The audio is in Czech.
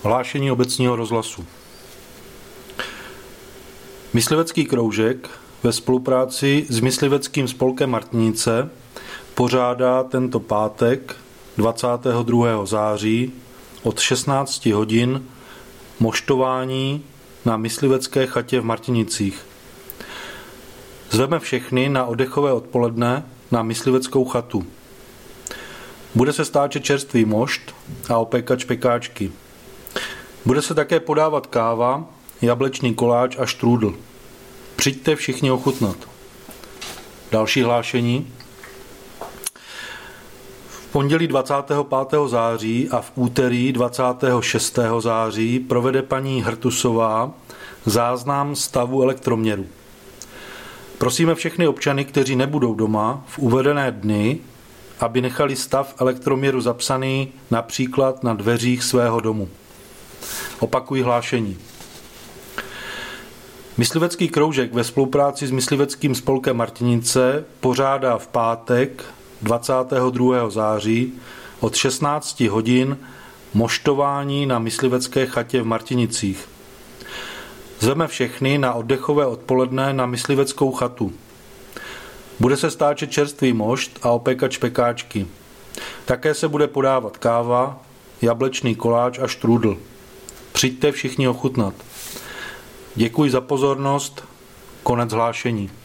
Hlášení obecního rozhlasu. Myslivecký kroužek ve spolupráci s Mysliveckým spolkem Martinice pořádá tento pátek 22. září od 16 hodin moštování na myslivecké chatě v Martinicích. Zveme všechny na oddechové odpoledne na mysliveckou chatu. Bude se stáčet čerstvý mošt a opékat špekáčky. Bude se také podávat káva, jablečný koláč a štrůdl. Přijďte všichni ochutnat. Další hlášení. V pondělí 25. září a v úterý 26. září provede paní Hrtusová záznam stavu elektroměru. Prosíme všechny občany, kteří nebudou doma v uvedené dny, aby nechali stav elektroměru zapsaný například na dveřích svého domu. Opakuji hlášení. Myslivecký kroužek ve spolupráci s Mysliveckým spolkem Martinice pořádá v pátek 22. září od 16 hodin moštování na myslivecké chatě v Martinicích. Zveme všechny na oddechové odpoledne na mysliveckou chatu. Bude se stáčet čerstvý mošt a opékat špekáčky. Také se bude podávat káva, jablečný koláč a štrůdl. Přijďte všichni ochutnat. Děkuji za pozornost. Konec hlášení.